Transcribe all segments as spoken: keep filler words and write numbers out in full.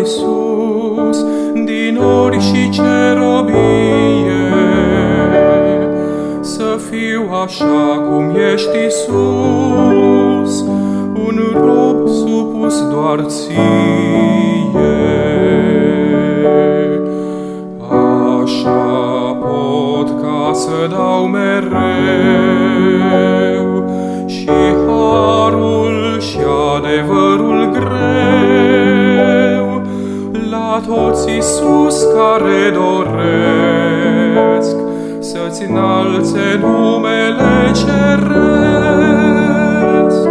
Iisus, din ori și cerobie, să fiu așa cum ești, Iisus, un rob supus doar ție. Așa pot ca să dau mereu și harul și adevărul greu la toți, Iisus, care doresc să-ți înalțe numele ceresc.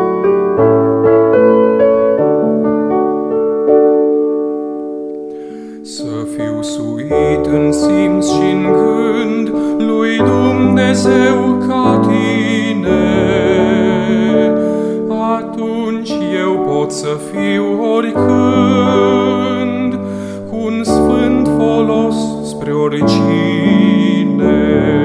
Să fiu suit în simț și-n gând lui Dumnezeu ca tine, atunci eu pot să fiu oricând cu un sfânt folos spre oricine.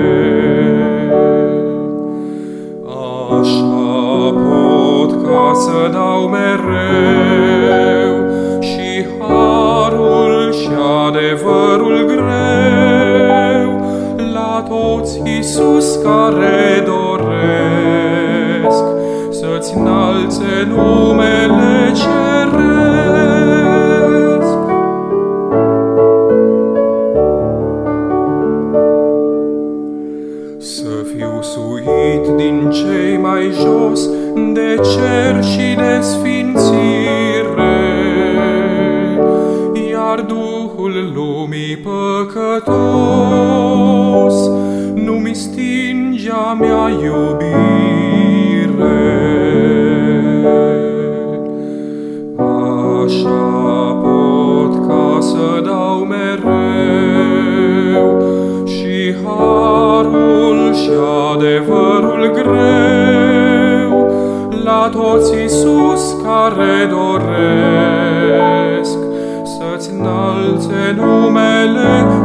Așa pot ca să dau mereu și harul și adevărul greu la toți, Iisus, care doresc să-ți înalțe numele ceresc. Să fiu suit din cei mai jos, de cer și de sfințire, iar Duhul lumii păcătos nu-mi stingea mea iubire. Așa pot ca să dau mereu și harul și adevărul greu la toți, Iisus, care doresc să-ți înalțe numele